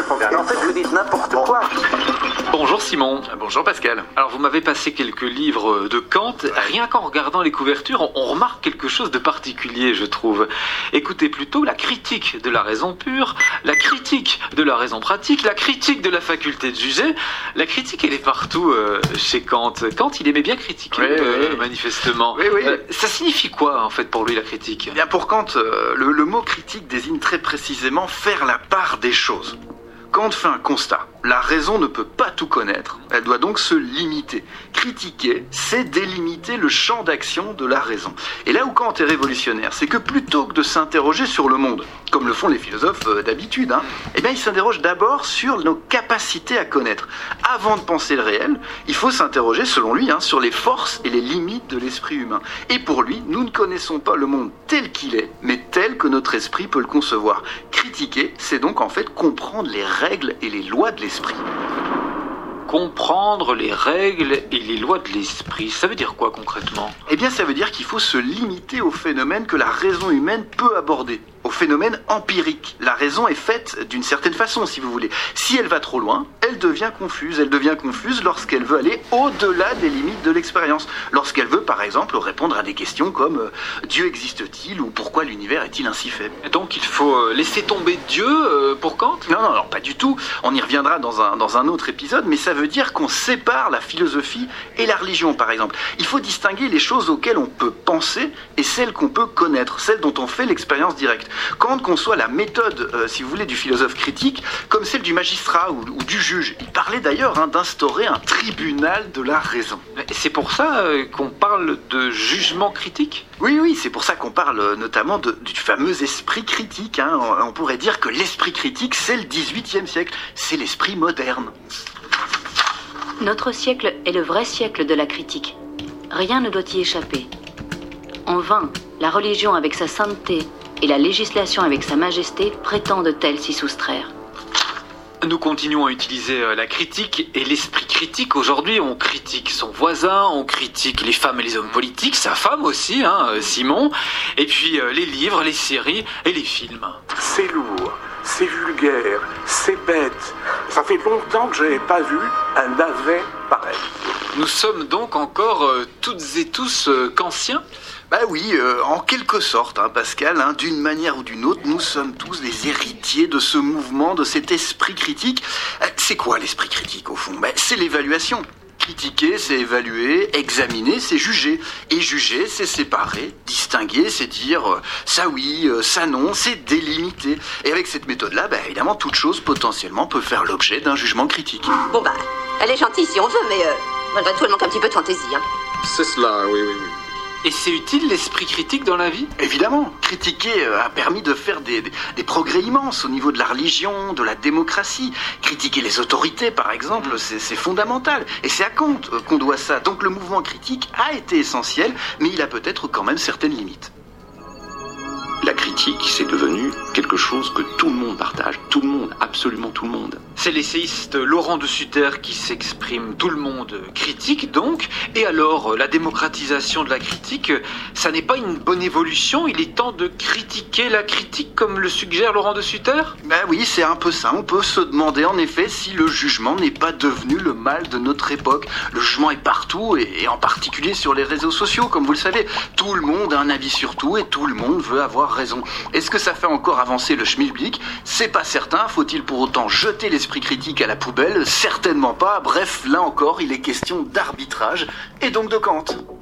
En fait, vous dites n'importe quoi. Bonjour Simon. Bonjour Pascal. Alors vous m'avez passé quelques livres de Kant. Rien qu'en regardant les couvertures, on remarque quelque chose de particulier, je trouve. Écoutez plutôt la critique de la raison pure, la critique de la raison pratique, la critique de la faculté de juger. La critique, elle est partout chez Kant. Kant, il aimait bien critiquer, manifestement. Oui. Ça signifie quoi, en fait, pour lui, la critique ? Eh bien, pour Kant, le mot critique désigne très précisément faire la part des choses. Kant fait un constat. La raison ne peut pas tout connaître, elle doit donc se limiter. Critiquer, c'est délimiter le champ d'action de la raison. Et là où Kant est révolutionnaire, c'est que plutôt que de s'interroger sur le monde, comme le font les philosophes d'habitude, eh bien il s'interroge d'abord sur nos capacités à connaître. Avant de penser le réel, il faut s'interroger, selon lui, sur les forces et les limites de l'esprit humain. Et pour lui, nous ne connaissons pas le monde tel qu'il est, mais tel que notre esprit peut le concevoir. Critiquer, c'est donc en fait comprendre les règles et les lois de l'esprit. Comprendre les règles et les lois de l'esprit, ça veut dire quoi concrètement ? Eh bien, ça veut dire qu'il faut se limiter aux phénomènes que la raison humaine peut aborder, aux phénomènes empiriques. La raison est faite d'une certaine façon, si vous voulez. Si elle va trop loin, elle devient confuse. Elle devient confuse lorsqu'elle veut aller au-delà des limites de l'expérience. Lorsqu'elle veut, par exemple, répondre à des questions comme Dieu existe-t-il ou pourquoi l'univers est-il ainsi fait ? Donc il faut laisser tomber Dieu pour Kant ? Non, pas du tout. On y reviendra dans un autre épisode, mais ça veut dire qu'on sépare la philosophie et la religion, par exemple. Il faut distinguer les choses auxquelles on peut penser et celles qu'on peut connaître, celles dont on fait l'expérience directe. Kant conçoit la méthode, si vous voulez, du philosophe critique comme celle du magistrat ou du juge. Il parlait d'ailleurs d'instaurer un tribunal de la raison. C'est pour ça qu'on parle de jugement critique ? Oui, c'est pour ça qu'on parle notamment du fameux esprit critique. On pourrait dire que l'esprit critique, c'est le XVIIIe siècle, c'est l'esprit moderne. Notre siècle est le vrai siècle de la critique. Rien ne doit y échapper. En vain, la religion avec sa sainteté et la législation avec sa majesté prétendent-elles s'y soustraire. Nous continuons à utiliser la critique et l'esprit critique. Aujourd'hui, on critique son voisin, on critique les femmes et les hommes politiques, sa femme aussi, Simon, et puis les livres, les séries et les films. C'est lourd, c'est vulgaire, c'est bête. Ça fait longtemps que je n'ai pas vu un navet pareil. Nous sommes donc encore toutes et tous kantiens ? Bah oui, en quelque sorte, Pascal, d'une manière ou d'une autre, nous sommes tous les héritiers de ce mouvement, de cet esprit critique. C'est quoi l'esprit critique au fond ? C'est l'évaluation. Critiquer, c'est évaluer, examiner, c'est juger. Et juger, c'est séparer, distinguer, c'est dire ça oui, ça non, c'est délimiter. Et avec cette méthode-là, évidemment, toute chose potentiellement peut faire l'objet d'un jugement critique. Bon elle est gentille si on veut, mais malgré tout, elle manque un petit peu de fantaisie. C'est cela, oui. Et c'est utile l'esprit critique dans la vie ? Évidemment, critiquer a permis de faire des progrès immenses au niveau de la religion, de la démocratie. Critiquer les autorités, par exemple, c'est fondamental. Et c'est à Kant qu'on doit ça. Donc le mouvement critique a été essentiel, mais il a peut-être quand même certaines limites. La critique, c'est devenu quelque chose que tout le monde partage. Tout le monde, absolument tout le monde. C'est l'essayiste Laurent de Sutter qui s'exprime. Tout le monde critique donc. Et alors, la démocratisation de la critique, ça n'est pas une bonne évolution ? Il est temps de critiquer la critique comme le suggère Laurent de Sutter ? Oui, c'est un peu ça. On peut se demander en effet si le jugement n'est pas devenu le mal de notre époque. Le jugement est partout et en particulier sur les réseaux sociaux, comme vous le savez. Tout le monde a un avis sur tout et tout le monde veut avoir raison. Est-ce que ça fait encore avancer le schmilblick ? C'est pas certain. Faut-il pour autant jeter l'esprit critique à la poubelle ? Certainement pas. Bref, là encore, il est question d'arbitrage et donc de Kant.